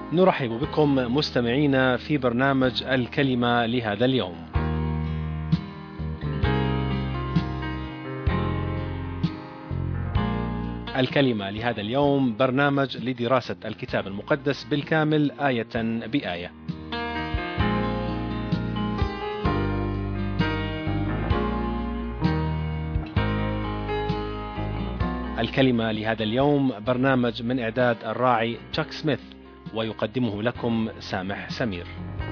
نرحب بكم مستمعينا في برنامج الكلمة لهذا اليوم. الكلمة لهذا اليوم برنامج لدراسة الكتاب المقدس بالكامل آية بآية. الكلمة لهذا اليوم برنامج من إعداد الراعي تشاك سميث، ويقدمه لكم سامح سمير.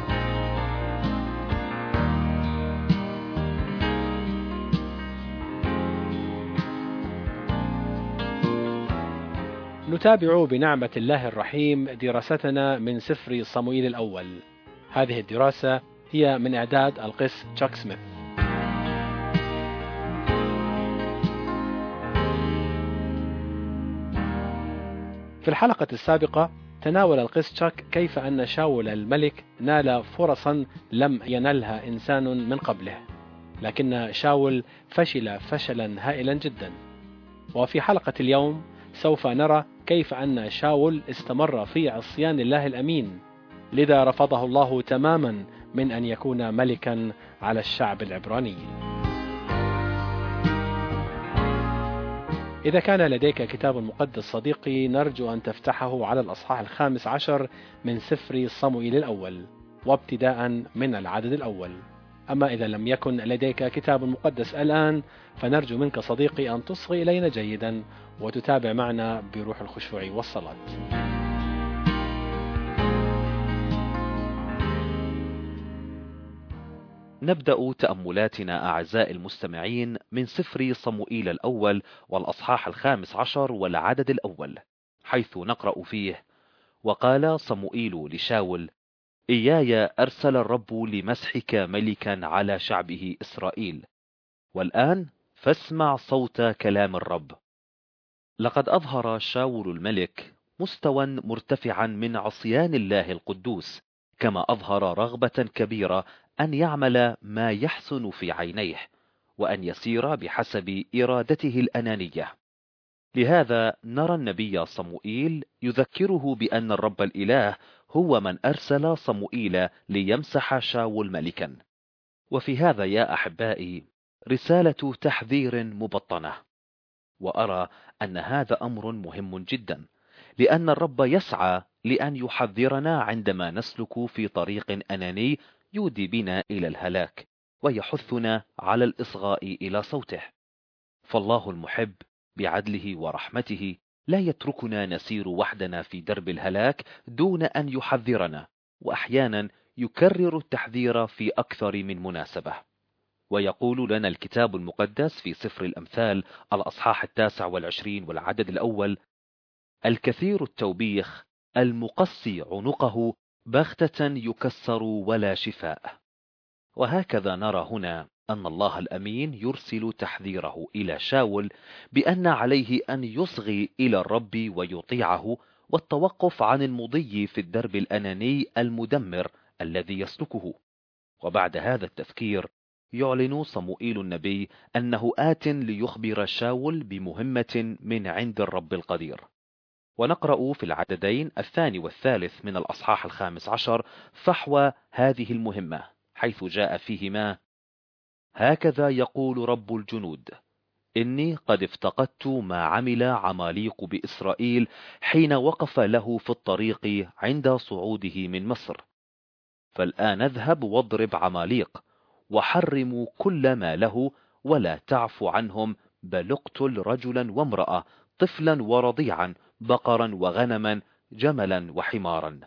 نتابع بنعمة الله الرحيم دراستنا من سفر صموئيل الأول. هذه الدراسة هي من إعداد القس تشاك سميث. في الحلقة السابقة تناول القس تشاك كيف أن شاول الملك نال فرصا لم ينلها إنسان من قبله، لكن شاول فشل فشلا هائلا جدا. وفي حلقة اليوم سوف نرى كيف أن شاول استمر في عصيان الله الأمين، لذا رفضه الله تماما من أن يكون ملكا على الشعب العبراني. إذا كان لديك كتاب مقدس صديقي، نرجو أن تفتحه على الأصحاح 15 من سفر صموئيل الأول، وابتداء من العدد الأول. أما إذا لم يكن لديك كتاب مقدس الآن، فنرجو منك صديقي أن تصغي إلينا جيدا وتتابع معنا بروح الخشوع والصلاة. نبدأ تأملاتنا أعزائي المستمعين من سفر صموئيل الأول والأصحاح 15 والعدد الأول، حيث نقرأ فيه: وقال صموئيل لشاول: إياي أرسل الرب لمسحك ملكا على شعبه إسرائيل، والآن فاسمع صوت كلام الرب. لقد أظهر شاول الملك مستوى مرتفعا من عصيان الله القدوس، كما أظهر رغبة كبيرة أن يعمل ما يحسن في عينيه، وأن يسير بحسب إرادته الأنانية. لهذا نرى النبي صموئيل يذكره بأن الرب الإله هو من أرسل صموئيل ليمسح شاول ملكا. وفي هذا يا أحبائي رسالة تحذير مبطنة، وأرى أن هذا أمر مهم جدا، لأن الرب يسعى لأن يحذرنا عندما نسلك في طريق أناني يودي بنا إلى الهلاك، ويحثنا على الإصغاء إلى صوته. فالله المحب بعدله ورحمته لا يتركنا نسير وحدنا في درب الهلاك دون أن يحذرنا، وأحيانا يكرر التحذير في أكثر من مناسبة. ويقول لنا الكتاب المقدس في سفر الأمثال الأصحاح 29 والعدد الأول: الكثير التوبيخ المقسي عنقه بغتة يكسر ولا شفاء. وهكذا نرى هنا أن الله الأمين يرسل تحذيره إلى شاول بأن عليه أن يصغي إلى الرب ويطيعه، والتوقف عن المضي في الدرب الأناني المدمر الذي يسلكه. وبعد هذا التذكير يعلن صموئيل النبي أنه آت ليخبر شاول بمهمة من عند الرب القدير. ونقرأ في العددين الثاني والثالث من الأصحاح 15 فحوى هذه المهمة، حيث جاء فيهما: هكذا يقول رب الجنود: إني قد افتقدت ما عمل عماليق بإسرائيل حين وقف له في الطريق عند صعوده من مصر. فالآن اذهب واضرب عماليق، وحرموا كل ما له، ولا تعف عنهم، بل اقتل رجلا وامرأة، طفلا ورضيعا، بقرا وغنما، جملا وحمارا.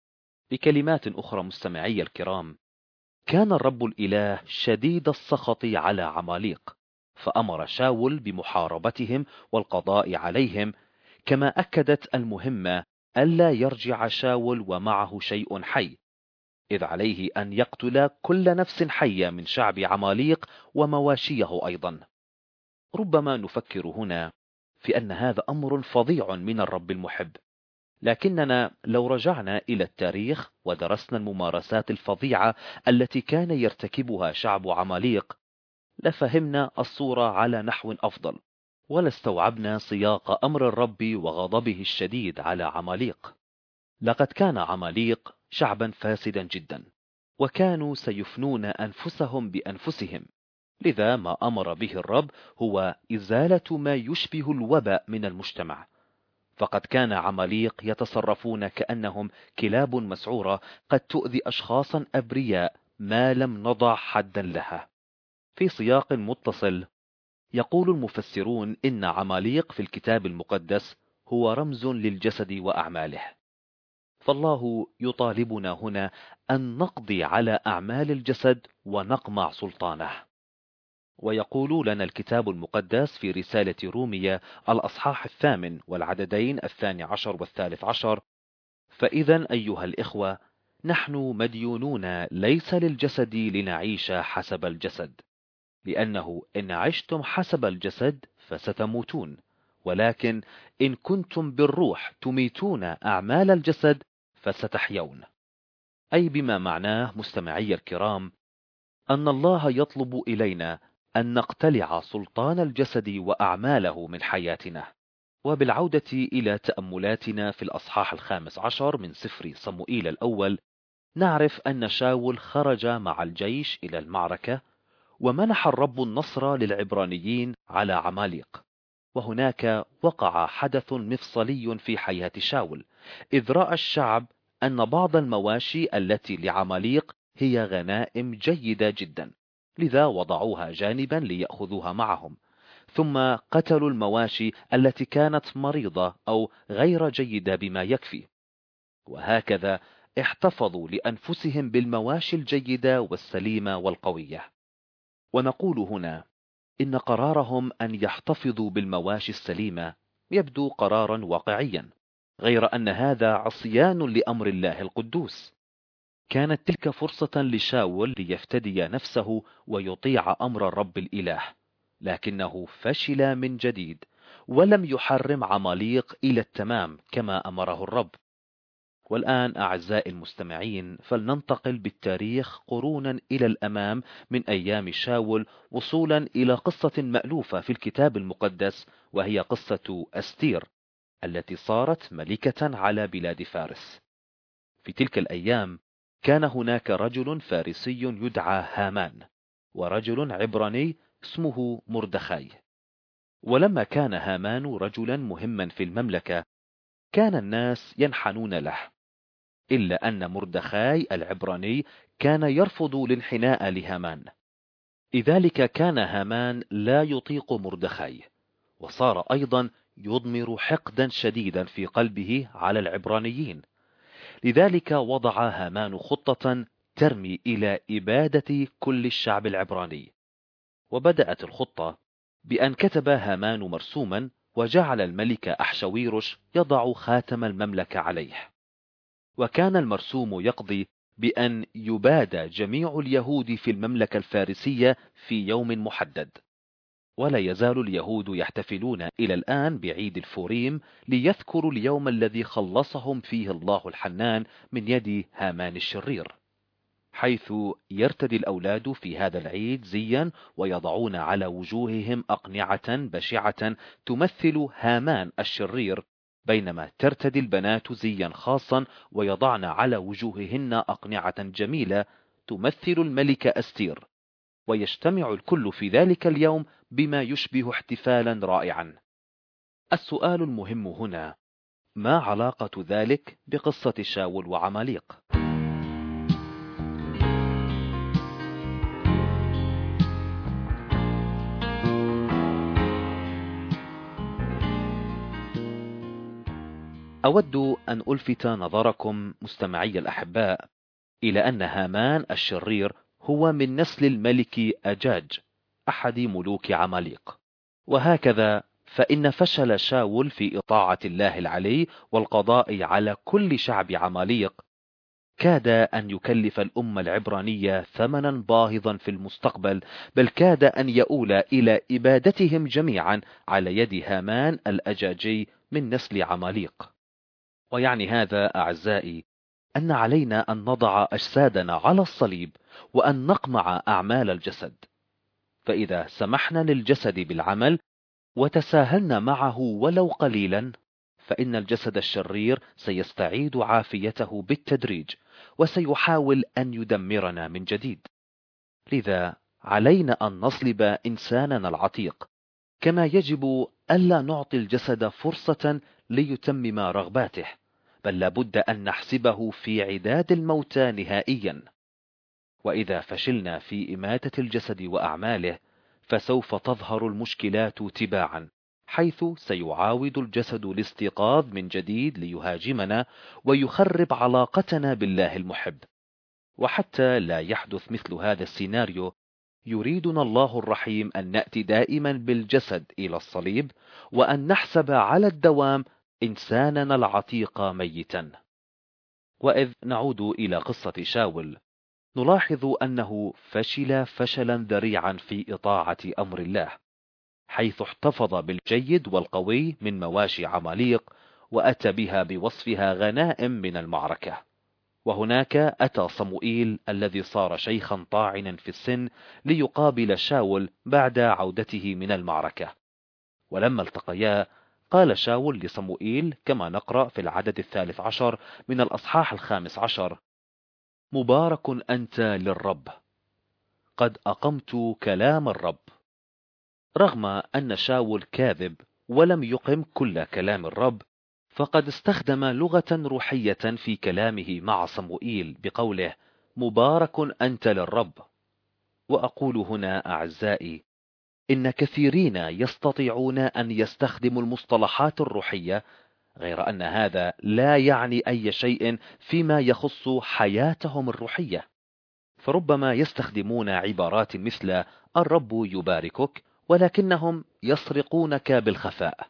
بكلمات أخرى مستمعي الكرام، كان الرب الإله شديد السخط على عماليق، فأمر شاول بمحاربتهم والقضاء عليهم، كما أكدت المهمة ألا يرجع شاول ومعه شيء حي، إذ عليه أن يقتل كل نفس حية من شعب عماليق ومواشيه أيضا. ربما نفكر هنا في أن هذا أمر فظيع من الرب المحب، لكننا لو رجعنا إلى التاريخ ودرسنا الممارسات الفظيعة التي كان يرتكبها شعب عماليق، لفهمنا الصورة على نحو أفضل، ولاستوعبنا سياق أمر الرب وغضبه الشديد على عماليق. لقد كان عماليق شعبا فاسدا جدا، وكانوا سيفنون أنفسهم بأنفسهم، لذا ما أمر به الرب هو إزالة ما يشبه الوباء من المجتمع. فقد كان عماليق يتصرفون كأنهم كلاب مسعورة قد تؤذي أشخاصا أبرياء ما لم نضع حدا لها. في سياق متصل يقول المفسرون إن عماليق في الكتاب المقدس هو رمز للجسد وأعماله، فالله يطالبنا هنا أن نقضي على أعمال الجسد ونقمع سلطانه. ويقول لنا الكتاب المقدس في رسالة رومية الأصحاح 8 والعددين 12 و13: فإذا أيها الإخوة، نحن مديونون ليس للجسد لنعيش حسب الجسد، لأنه إن عشتم حسب الجسد فستموتون، ولكن إن كنتم بالروح تميتون أعمال الجسد فستحيون. أي بما معناه مستمعي الكرام أن الله يطلب إلينا أن نقتلع سلطان الجسد وأعماله من حياتنا. وبالعودة إلى تأملاتنا في الأصحاح 15 من سفر صموئيل الأول، نعرف أن شاول خرج مع الجيش إلى المعركة، ومنح الرب النصر للعبرانيين على عماليق. وهناك وقع حدث مفصلي في حياة شاول، إذ رأى الشعب أن بعض المواشي التي لعماليق هي غنائم جيدة جدا، لذا وضعوها جانبا ليأخذوها معهم، ثم قتلوا المواشي التي كانت مريضة أو غير جيدة بما يكفي، وهكذا احتفظوا لأنفسهم بالمواشي الجيدة والسليمة والقوية. ونقول هنا إن قرارهم أن يحتفظوا بالمواشي السليمة يبدو قرارا واقعيا، غير أن هذا عصيان لأمر الله القدوس. كانت تلك فرصة لشاول ليفتدي نفسه ويطيع أمر الرب الإله، لكنه فشل من جديد ولم يحرم عماليق إلى التمام كما أمره الرب. والآن أعزائي المستمعين، فلننتقل بالتاريخ قرونا إلى الأمام من أيام شاول، وصولا إلى قصة مألوفة في الكتاب المقدس، وهي قصة أستير التي صارت ملكة على بلاد فارس. في تلك الأيام كان هناك رجل فارسي يدعى هامان، ورجل عبراني اسمه مردخاي. ولما كان هامان رجلا مهما في المملكة كان الناس ينحنون له، إلا أن مردخاي العبراني كان يرفض الانحناء لهامان، لذلك كان هامان لا يطيق مردخاي، وصار أيضا يضمر حقدا شديدا في قلبه على العبرانيين. لذلك وضع هامان خطة ترمي إلى إبادة كل الشعب العبراني. وبدأت الخطة بأن كتب هامان مرسوما وجعل الملك أحشويرش يضع خاتم المملكة عليه، وكان المرسوم يقضي بأن يباد جميع اليهود في المملكة الفارسية في يوم محدد. ولا يزال اليهود يحتفلون إلى الآن بعيد الفوريم ليذكروا اليوم الذي خلصهم فيه الله الحنان من يد هامان الشرير، حيث يرتدي الأولاد في هذا العيد زيا ويضعون على وجوههم أقنعة بشعة تمثل هامان الشرير، بينما ترتدي البنات زيا خاصا ويضعن على وجوههن أقنعة جميلة تمثل الملكة أستير. ويجتمع الكل في ذلك اليوم بما يشبه احتفالا رائعا. السؤال المهم هنا: ما علاقة ذلك بقصة شاول وعماليق؟ أود أن ألفت نظركم مستمعي الأحباء إلى أن هامان الشرير هو من نسل الملك أجاج أحد ملوك عماليق. وهكذا فإن فشل شاول في إطاعة الله العلي والقضاء على كل شعب عماليق كاد أن يكلف الأمة العبرانية ثمنا باهظا في المستقبل، بل كاد أن يؤول إلى إبادتهم جميعا على يد هامان الأجاجي من نسل عماليق. ويعني هذا أعزائي أن علينا أن نضع أجسادنا على الصليب وأن نقمع أعمال الجسد. فإذا سمحنا للجسد بالعمل وتساهلنا معه ولو قليلا، فإن الجسد الشرير سيستعيد عافيته بالتدريج، وسيحاول أن يدمرنا من جديد. لذا علينا أن نصلب إنساننا العتيق، كما يجب ألا نعطي الجسد فرصة ليتمم رغباته، بل لابد أن نحسبه في عداد الموتى نهائيا. وإذا فشلنا في إماتة الجسد وأعماله، فسوف تظهر المشكلات تباعا، حيث سيعاود الجسد الاستيقاظ من جديد ليهاجمنا ويخرب علاقتنا بالله المحب. وحتى لا يحدث مثل هذا السيناريو، يريدنا الله الرحيم أن نأتي دائما بالجسد إلى الصليب، وأن نحسب على الدوام إنساننا العتيق ميتا. وإذ نعود إلى قصة شاول، نلاحظ أنه فشل فشلا ذريعا في إطاعة أمر الله، حيث احتفظ بالجيد والقوي من مواشي عماليق، وأتى بها بوصفها غنائم من المعركة. وهناك أتى صموئيل الذي صار شيخا طاعنا في السن ليقابل شاول بعد عودته من المعركة. ولما التقيا، قال شاول لصموئيل كما نقرأ في العدد 13 من الأصحاح 15: مبارك أنت للرب، قد أقمت كلام الرب. رغم أن شاول كاذب ولم يقم كل كلام الرب، فقد استخدم لغة روحية في كلامه مع صموئيل بقوله مبارك أنت للرب. وأقول هنا أعزائي، إن كثيرين يستطيعون أن يستخدموا المصطلحات الروحية، غير أن هذا لا يعني أي شيء فيما يخص حياتهم الروحية. فربما يستخدمون عبارات مثل الرب يباركك، ولكنهم يسرقونك بالخفاء.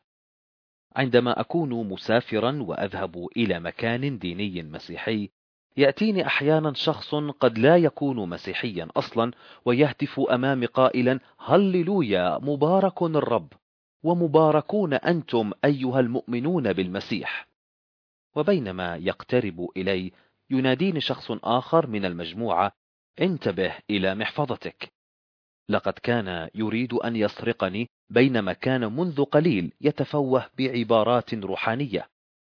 عندما أكون مسافرا وأذهب إلى مكان ديني مسيحي، يأتيني أحيانا شخص قد لا يكون مسيحيا أصلا، ويهتف أمامي قائلا هللويا مبارك الرب، ومباركون أنتم أيها المؤمنون بالمسيح. وبينما يقترب إلي، يناديني شخص آخر من المجموعة انتبه إلى محفظتك. لقد كان يريد أن يسرقني، بينما كان منذ قليل يتفوه بعبارات روحانية.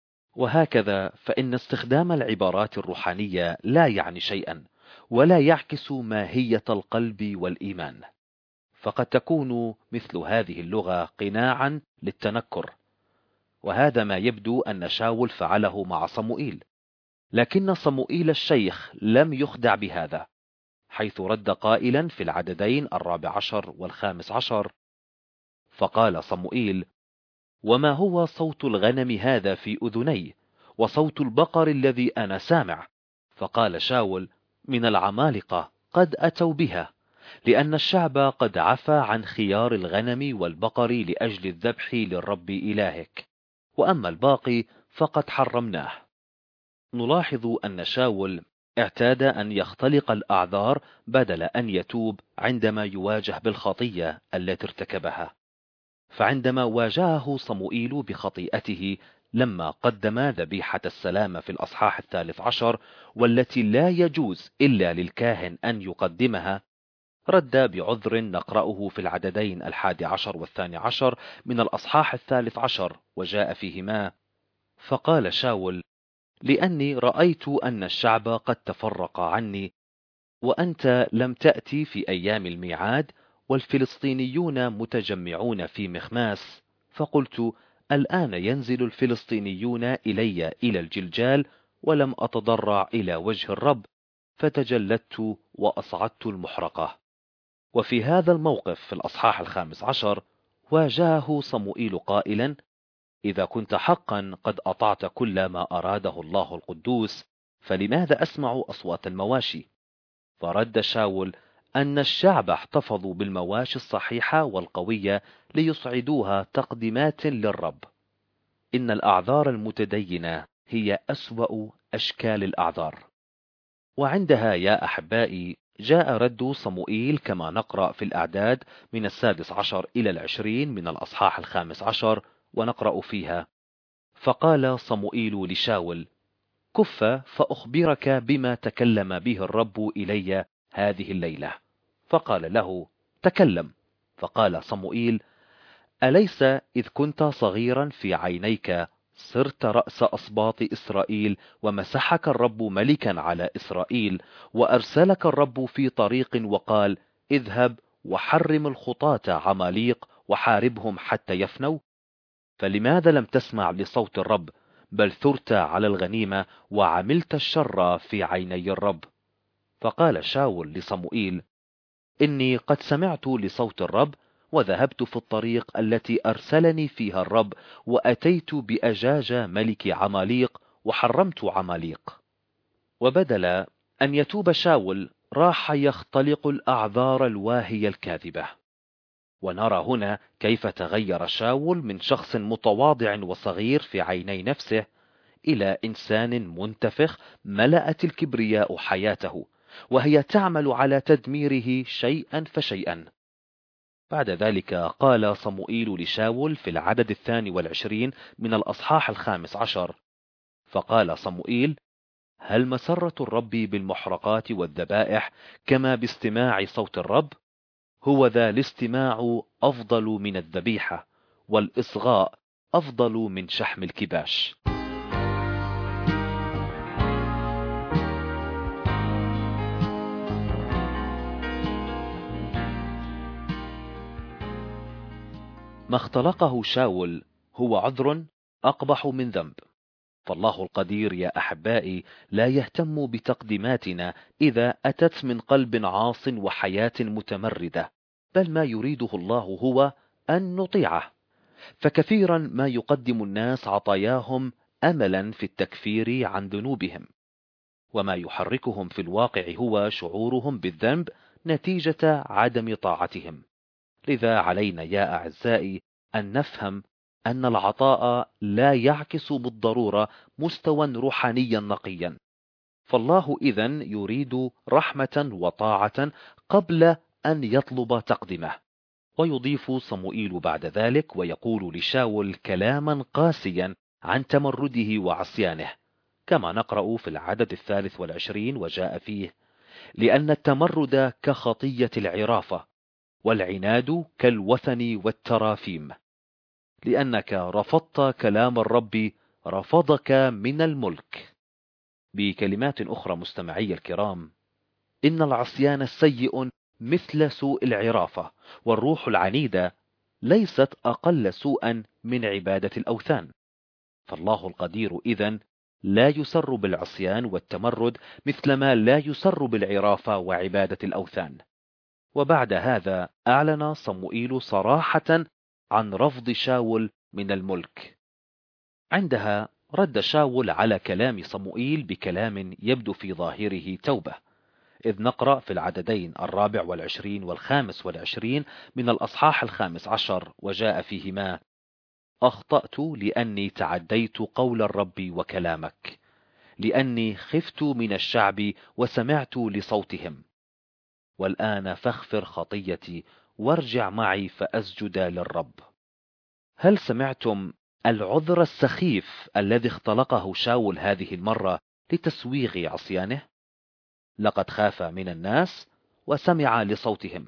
وهكذا فإن استخدام العبارات الروحانية لا يعني شيئا، ولا يعكس ماهية القلب والإيمان. فقد تكون مثل هذه اللغة قناعا للتنكر، وهذا ما يبدو أن شاول فعله مع صموئيل. لكن صموئيل الشيخ لم يخدع بهذا، حيث رد قائلا في العددين 14 و15: فقال صموئيل: وما هو صوت الغنم هذا في أذني، وصوت البقر الذي أنا سامع؟ فقال شاول: من العمالقة، قد أتوا بها، لأن الشعب قد عفى عن خيار الغنم والبقر لأجل الذبح للرب إلهك، وأما الباقي فقد حرمناه. نلاحظ أن شاول اعتاد أن يختلق الأعذار بدل أن يتوب عندما يواجه بالخطية التي ارتكبها. فعندما واجهه صموئيل بخطيئته لما قدم ذبيحة السلام في الأصحاح 13، والتي لا يجوز إلا للكاهن أن يقدمها، رد بعذر نقرأه في العددين 11 و12 من الأصحاح 13، وجاء فيهما: فقال شاول: لأني رأيت أن الشعب قد تفرق عني، وأنت لم تأتي في أيام الميعاد، والفلسطينيون متجمعون في مخماس، فقلت الآن ينزل الفلسطينيون إلي إلى الجلجال، ولم أتضرع إلى وجه الرب، فتجلدت وأصعدت المحرقة. وفي هذا الموقف في الأصحاح 15 واجهه صموئيل قائلا: إذا كنت حقا قد أطعت كل ما أراده الله القدوس، فلماذا أسمع أصوات المواشي؟ فرد شاول أن الشعب احتفظوا بالمواشي الصحيحة والقوية ليصعدوها تقديمات للرب. إن الأعذار المتدينة هي أسوأ أشكال الأعذار. وعندها يا أحبائي جاء رد صموئيل كما نقرأ في الأعداد من 16 إلى 20 من الأصحاح 15، ونقرأ فيها: فقال صموئيل لشاول: كف فأخبرك بما تكلم به الرب إلي هذه الليلة. فقال له: تكلم. فقال صموئيل: أليس إذ كنت صغيرا في عينيك صرت رأس أسباط إسرائيل، ومسحك الرب ملكا على إسرائيل، وأرسلك الرب في طريق وقال: اذهب وحرم الخطاة عماليق وحاربهم حتى يفنوا. فلماذا لم تسمع لصوت الرب، بل ثرت على الغنيمة وعملت الشر في عيني الرب؟ فقال شاول لصموئيل: إني قد سمعت لصوت الرب، وذهبت في الطريق التي أرسلني فيها الرب، وأتيت بأجاج ملك عماليق وحرمت عماليق. وبدل أن يتوب شاول راح يختلق الأعذار الواهية الكاذبة. ونرى هنا كيف تغير شاول من شخص متواضع وصغير في عيني نفسه إلى إنسان منتفخ ملأت الكبرياء حياته، وهي تعمل على تدميره شيئا فشيئا. بعد ذلك قال صموئيل لشاول في العدد 22 من الأصحاح 15: فقال صموئيل: هل مسرة الرب بالمحرقات والذبائح كما باستماع صوت الرب؟ هو ذا الاستماع أفضل من الذبيحة، والإصغاء أفضل من شحم الكباش. ما اختلقه شاول هو عذر أقبح من ذنب. فالله القدير يا أحبائي لا يهتم بتقديماتنا إذا أتت من قلب عاص وحياة متمردة، بل ما يريده الله هو أن نطيعه. فكثيرا ما يقدم الناس عطاياهم أملا في التكفير عن ذنوبهم، وما يحركهم في الواقع هو شعورهم بالذنب نتيجة عدم طاعتهم. لذا علينا يا أعزائي أن نفهم أن العطاء لا يعكس بالضرورة مستوى روحانيا نقيا. فالله إذن يريد رحمة وطاعة قبل أن يطلب تقدمه. ويضيف صموئيل بعد ذلك ويقول لشاول كلاما قاسيا عن تمرده وعصيانه، كما نقرأ في العدد 23 وجاء فيه: لأن التمرد كخطية العرافة، والعناد كالوثن والترافيم، لأنك رفضت كلام الرب رفضك من الملك. بكلمات أخرى مستمعي الكرام، إن العصيان السيء مثل سوء العرافة، والروح العنيدة ليست أقل سوءا من عبادة الأوثان. فالله القدير إذن لا يسر بالعصيان والتمرد مثلما لا يسر بالعرافة وعبادة الأوثان. وبعد هذا أعلن صموئيل صراحة عن رفض شاول من الملك. عندها رد شاول على كلام صموئيل بكلام يبدو في ظاهره توبة، إذ نقرأ في العددين 24 و25 من الأصحاح 15 وجاء فيهما: أخطأت لأني تعديت قول الرب وكلامك، لأني خفت من الشعب وسمعت لصوتهم. والآن فاغفر خطيتي وارجع معي فأسجد للرب. هل سمعتم العذر السخيف الذي اختلقه شاول هذه المرة لتسويغ عصيانه؟ لقد خاف من الناس وسمع لصوتهم.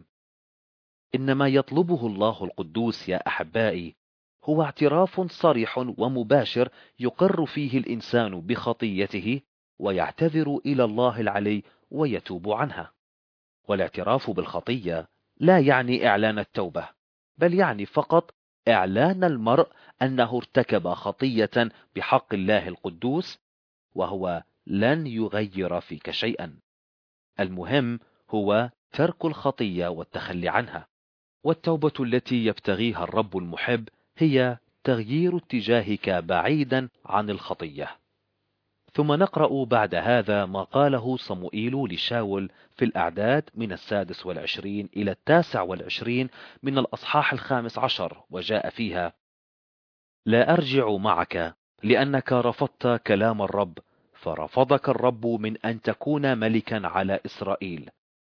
إنما يطلبه الله القدوس يا أحبائي هو اعتراف صريح ومباشر يقر فيه الإنسان بخطيته ويعتذر إلى الله العلي ويتوب عنها. والاعتراف بالخطية لا يعني إعلان التوبة، بل يعني فقط إعلان المرء أنه ارتكب خطية بحق الله القدوس، وهو لن يغير فيك شيئا. المهم هو ترك الخطية والتخلي عنها. والتوبة التي يبتغيها الرب المحب هي تغيير اتجاهك بعيدا عن الخطية. ثم نقرأ بعد هذا ما قاله صموئيل لشاول في الأعداد من 26 إلى 29 من الأصحاح 15 وجاء فيها: لا أرجع معك لأنك رفضت كلام الرب، فرفضك الرب من أن تكون ملكا على إسرائيل.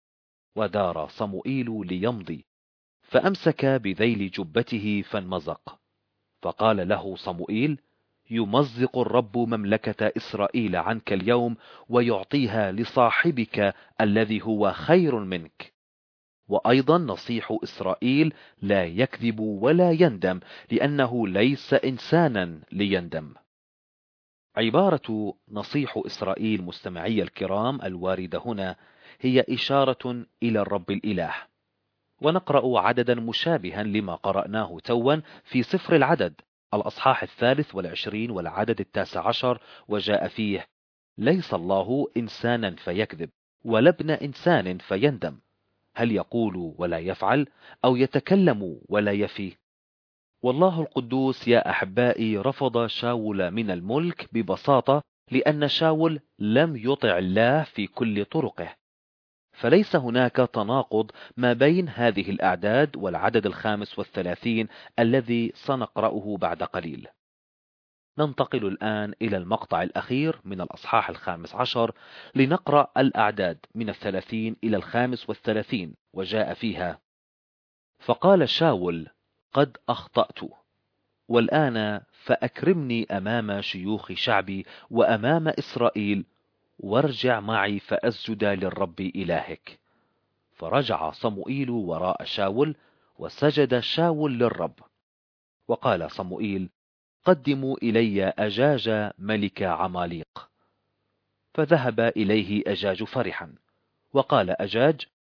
ودار صموئيل ليمضي، فأمسك بذيل جبته فانمزق. فقال له صموئيل: يمزق الرب مملكة إسرائيل عنك اليوم ويعطيها لصاحبك الذي هو خير منك. وأيضا نصيح إسرائيل لا يكذب ولا يندم، لأنه ليس إنسانا ليندم. عبارة نصيح إسرائيل مستمعي الكرام الواردة هنا هي إشارة إلى الرب الإله، ونقرأ عددا مشابها لما قرأناه توا في سفر العدد الأصحاح 23 والعدد 19، وجاء فيه: ليس الله إنسانا فيكذب، ولا ابن إنسان فيندم، هل يقول ولا يفعل، أو يتكلم ولا يفي؟ والله القدوس يا أحبائي رفض شاول من الملك ببساطة لأن شاول لم يطع الله في كل طرقه. فليس هناك تناقض ما بين هذه الأعداد والعدد 35 الذي سنقرأه بعد قليل. ننتقل الآن إلى المقطع الأخير من الأصحاح 15 لنقرأ الأعداد من 30 إلى 35، وجاء فيها: فقال شاول: قد أخطأت، والآن فأكرمني أمام شيوخ شعبي وأمام إسرائيل، وارجع معي فأسجد للرب إلهك. فرجع صموئيل وراء شاول، وسجد شاول للرب. وقال صموئيل: قدموا إلي أجاج ملك عماليق. فذهب إليه أجاج فرحا، وقال أجاج: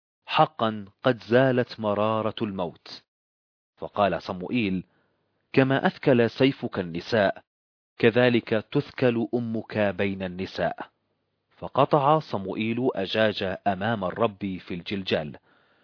حقا قد زالت مرارة الموت. فقال صموئيل: كما أثكل سيفك النساء، كذلك تثكل أمك بين النساء. فقطع صموئيل أجاج أمام الرب في الجلجال.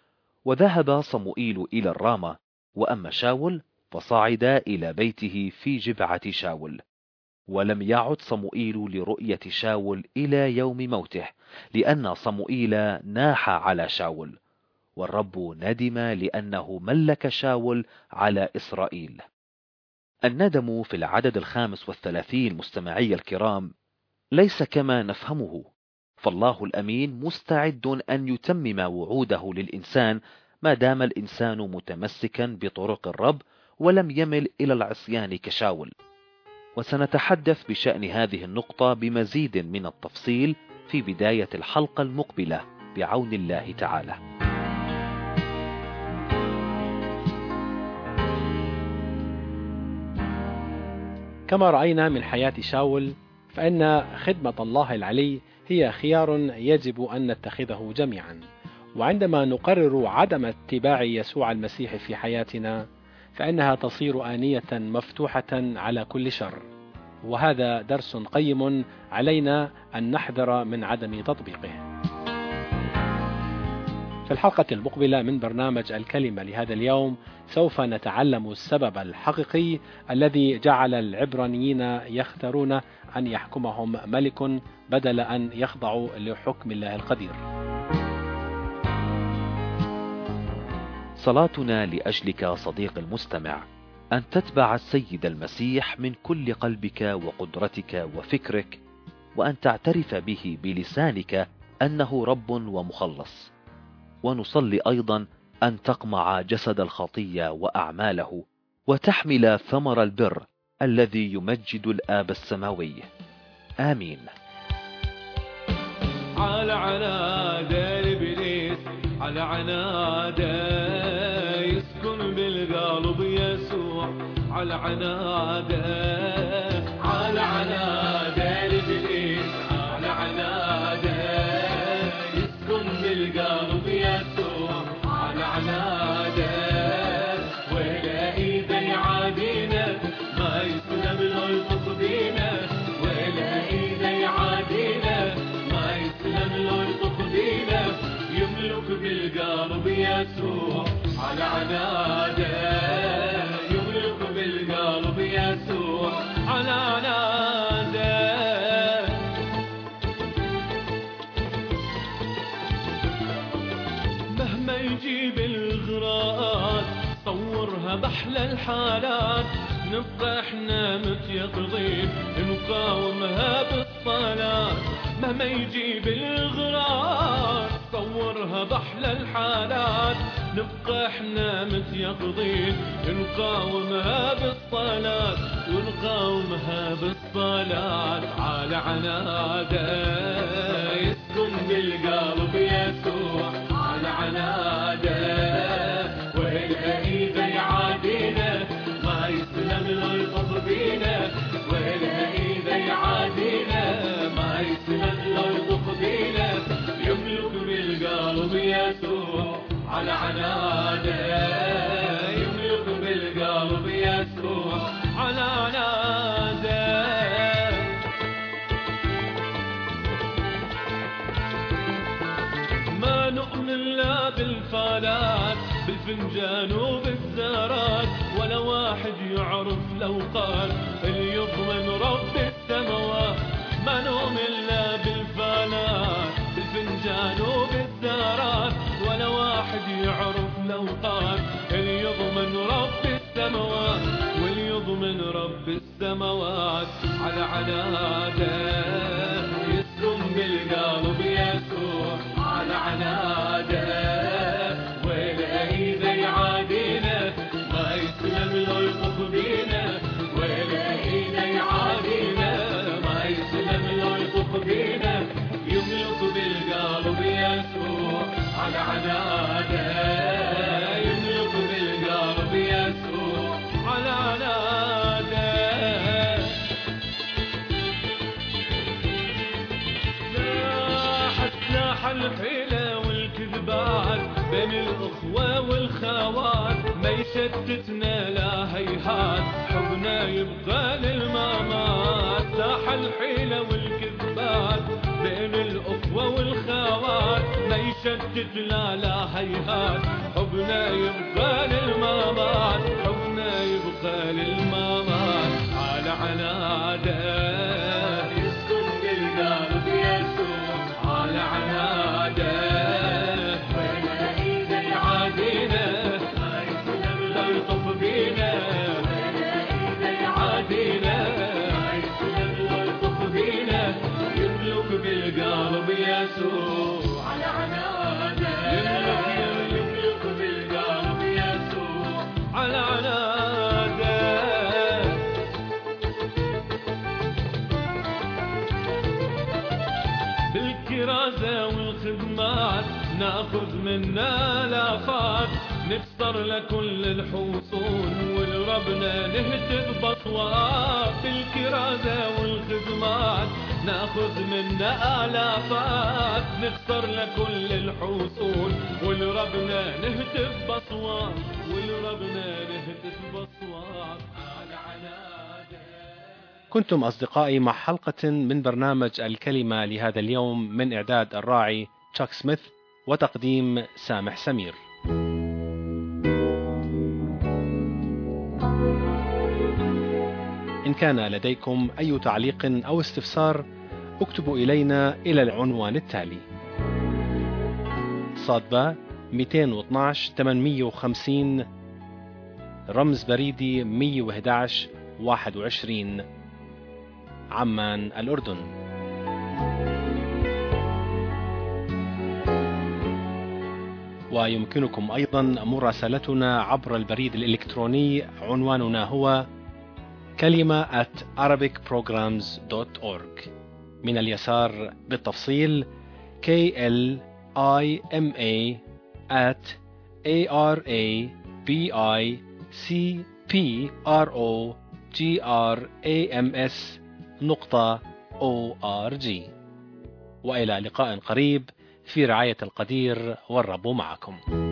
وذهب صموئيل إلى الرامة، وأما شاول فصعد إلى بيته في جبعة شاول. ولم يعد صموئيل لرؤية شاول إلى يوم موته، لأن صموئيل ناح على شاول، والرب ندم لأنه ملك شاول على إسرائيل. الندم في العدد 35 مستمعي الكرام ليس كما نفهمه، فالله الأمين مستعد أن يتمم وعوده للإنسان ما دام الإنسان متمسكا بطرق الرب ولم يمل إلى العصيان كشاول. وسنتحدث بشأن هذه النقطة بمزيد من التفصيل في بداية الحلقة المقبلة بعون الله تعالى. كما رأينا من حياة شاول، فإن خدمة الله العلي هي خيار يجب أن نتخذه جميعا. وعندما نقرر عدم اتباع يسوع المسيح في حياتنا، فإنها تصير آنية مفتوحة على كل شر، وهذا درس قيم علينا أن نحذر من عدم تطبيقه. في الحلقة المقبلة من برنامج الكلمة لهذا اليوم سوف نتعلم السبب الحقيقي الذي جعل العبرانيين يختارون أن يحكمهم ملك بدل أن يخضعوا لحكم الله القدير. صلاتنا لأجلك صديق المستمع أن تتبع السيد المسيح من كل قلبك وقدرتك وفكرك، وأن تعترف به بلسانك أنه رب ومخلص. ونصلي أيضا أن تقمع جسد الخطية وأعماله، وتحمل ثمر البر الذي يمجد الآب السماوي. آمين. على عناده إبليس، على عناده يسكن بالقلب يسوع، على عناده، على عناده إبليس، على عناده يسكن بالقلب يسوع، على عناده. ولا إذا يعادينا ما يسلم له يطق بينا، ولا إذا يعادينا ما يسلم له يطق بينا، يملك بالقلب يسوع، على عناده يملك بالقلب يسوع، على عناده. مهما يجيب الغراءات صورها بأحلى الحالات، نبقى احنا متيقظين نقاومها بالصلاة. مهما يجيب الغراءات صورها بأحلى الحالات، نبقى احنا متيقظين نقاومها بالصلاة، ونقاومها بالصلاة. على عناده يسكن بالقلب يسوع، على عناده. ولا إذا يعادينا ما يسلم له يطف بينا، ولا إذا يعادينا يسوع على عناده، يملك بالقلب يسوع على عناده. ما نؤمن لا بالفالات، بالفنجان وبالزارات، ولا واحد يعرف لو قال اللي يضمن رب السماوات. ما نؤمن لا بالفالات، بالفنجان وبالزارات، ولا واحد يعرف لو قال اللي يضمن رب السماوات، واللي يضمن رب السماوات على عناده، يسكن بالقلب يسوع على عناده. ولا إذا يعادينا ما يسلم له يطف بينا، ولا إذا يعادينا ما يسلم له يطف بينا، يملك بالقلب يسوع على عناده، يملك بالقلب يسوع على عناده. لاح الحيلة والكذبات بين الأخوة والخوات، ما يشتتنا لا هيهات، حبنا يبقى للممات. لاح الحيلة والكذبات بين الأخوة والخوات، ما يشتتنا لا هيهات، حبنا يبقى للممات، حبنا يبقى للممات على عناده، يسكن بالقلب يسوع على عناده. ولا إذا يعادينا ما يسلم لا يطف بينا، ولا إذا يعادينا ما يسلم لا يطف بينا، يملك بالقلب يسوع على عناده، يملك بالقلب يسوع على عناده. بالكرازة والخدمات ناخذ منا لافات، نكسر لكل الحصون ولربنا نهتف بأصوات. بالكرازة والخدمات ناخذ منا آلافات، نكسر لكل الحصون ولربنا نهتف بأصوات، ولربنا نهتف بأصوات على عناده. كنتم أصدقائي مع حلقة من برنامج الكلمة لهذا اليوم، من إعداد الراعي تشاك سميث وتقديم سامح سمير. إن كان لديكم أي تعليق أو استفسار اكتبوا إلينا إلى العنوان التالي: صادبة 212 850 رمز بريدي 111 21 عمان الأردن. ويمكنكم أيضا مراسلتنا عبر البريد الإلكتروني، عنواننا هو kalima@arabicprograms.org. من اليسار بالتفصيل kalima@arabicprograms.org. وإلى لقاء قريب في رعاية القدير، والرب معكم.